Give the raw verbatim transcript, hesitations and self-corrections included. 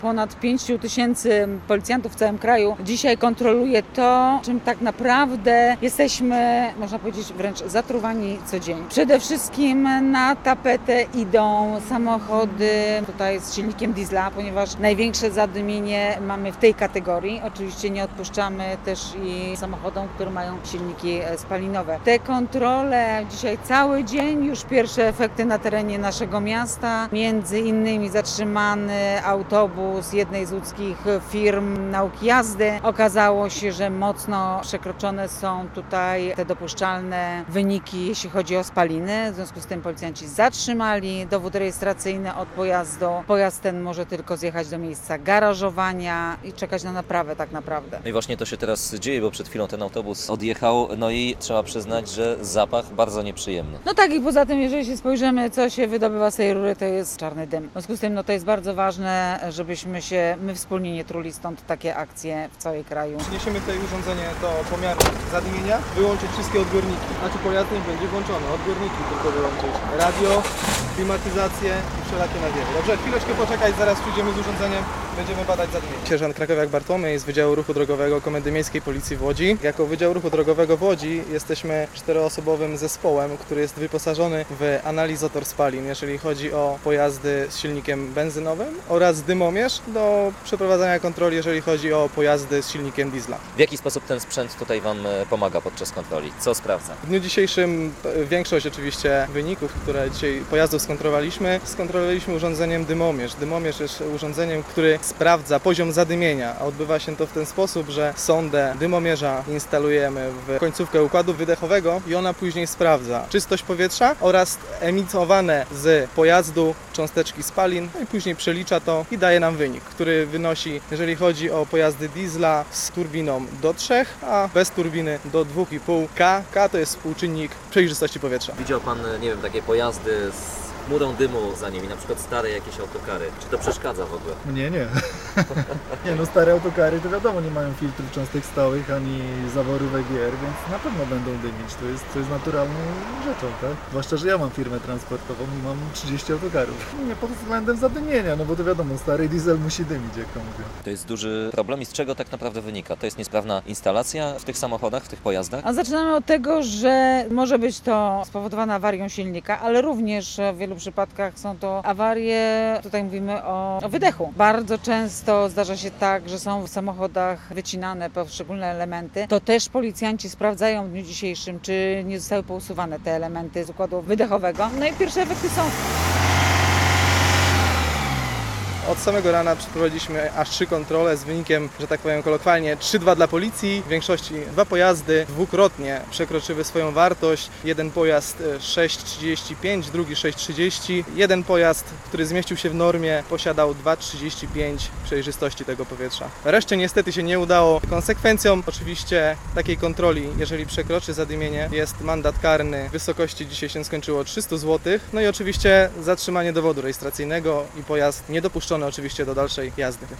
ponad pięć tysięcy policjantów w całym kraju dzisiaj kontroluje to, czym tak naprawdę jesteśmy, można powiedzieć, wręcz zatruwani co dzień. Przede wszystkim na tapetę idą samochody tutaj z silnikiem diesla, ponieważ największe zadymienie mamy w tej kategorii. Oczywiście nie odpuszczamy też i samochodom, które mają silniki spalinowe. Te kontrole dzisiaj cały dzień, już pierwsze efekty na terenie naszego miasta. Między innymi zatrzymany autobus jednej z łódzkich firm nauki jazdy. Okazało się, że mocno przekroczone są tutaj te dopuszczalne wyniki, jeśli chodzi o spaliny. W związku z tym policjanci zatrzymali dowód rejestracyjny od pojazdu. Pojazd ten może tylko zjechać do miejsca garażowania i czekać na naprawę tak naprawdę. No i właśnie to się teraz dzieje, bo przed chwilą ten autobus odjechał, no i trzeba przyznać, że zapach bardzo nieprzyjemny. No tak, i poza tym, jeżeli się spojrzymy, co się wydobywa z tej rury, to jest czarny dym. W związku z tym, no to jest bardzo ważne, żebyśmy się, my wspólnie nie truli, stąd takie akcje w całym kraju. Przyniesiemy tutaj urządzenie do pomiaru zadymienia, wyłączyć wszystkie odbiorniki. Znaczy pojazd nie będzie włączony, odbiorniki tylko wyłączyć. Radio, klimatyzację i wszelakie nawiewy. Dobrze, chwileczkę poczekać, zaraz przyjdziemy z urządzeniem, będziemy badać zadymienie. Sierżant Krakowiak Bartłomiej z Wydziału Ruchu Drogowego Komendy Miejskiej Policji w Łodzi. Jako Wydział Ruchu Drogowego w Łodzi jesteśmy czteroosobowym zespołem, który jest wyposażony w analizator spalin, jeżeli chodzi o pojazdy z silnikiem benzynowym oraz dymomierz do przeprowadzania kontroli, jeżeli chodzi o pojazdy z silnikiem diesla. W jaki sposób ten sprzęt tutaj Wam pomaga podczas kontroli? Co sprawdza? W dniu dzisiejszym większość oczywiście wyników, które dzisiaj pojazdów skontrolowaliśmy, skontrolowaliśmy urządzeniem dymomierz. Dymomierz jest urządzeniem, który sprawdza poziom zadymienia, a odbywa się to w ten sposób, że sondę dymomierza instalujemy w końcówkę układu wydechowego i ona później sprawdza czystość powietrza oraz emitowane z pojazdu cząsteczki spalin, no i później przelicza to i daje nam wynik, który wynosi, jeżeli chodzi o pojazdy diesla z turbiną do trzech, a bez turbiny do dwa i pół K. K to jest współczynnik przejrzystości powietrza. Widział Pan, nie wiem, takie pojazdy z chmurą dymu za nimi, na przykład stare jakieś autokary. Czy to przeszkadza w ogóle? Nie, nie. Nie no, stare autokary to wiadomo, nie mają filtrów cząstek stałych ani zaworów E G R, więc na pewno będą dymić. To jest, to jest naturalną rzeczą, tak? Zwłaszcza, że ja mam firmę transportową i mam trzydzieści autokarów. Nie pod względem zadymienia, no bo to wiadomo, stary diesel musi dymić, jak to mówię. To jest duży problem i z czego tak naprawdę wynika? To jest niesprawna instalacja w tych samochodach, w tych pojazdach? A zaczynamy od tego, że może być to spowodowane awarią silnika, ale również w wielu przypadkach są to awarie, tutaj mówimy o, o wydechu. Bardzo często zdarza się tak, że są w samochodach wycinane poszczególne elementy. To też policjanci sprawdzają w dniu dzisiejszym, czy nie zostały pousuwane te elementy z układu wydechowego. No i pierwsze efekty są. Od samego rana przeprowadziliśmy aż trzy kontrole z wynikiem, że tak powiem kolokwialnie, trzy dwa dla policji. W większości dwa pojazdy dwukrotnie przekroczyły swoją wartość. Jeden pojazd sześć trzydzieści pięć, drugi sześć trzydzieści. Jeden pojazd, który zmieścił się w normie, posiadał dwa trzydzieści pięć przejrzystości tego powietrza. Reszcie niestety się nie udało. Konsekwencją oczywiście takiej kontroli, jeżeli przekroczy zadymienie, jest mandat karny w wysokości, dzisiaj się skończyło, trzysta złotych. No i oczywiście zatrzymanie dowodu rejestracyjnego i pojazd niedopuszczony oczywiście do dalszej jazdy.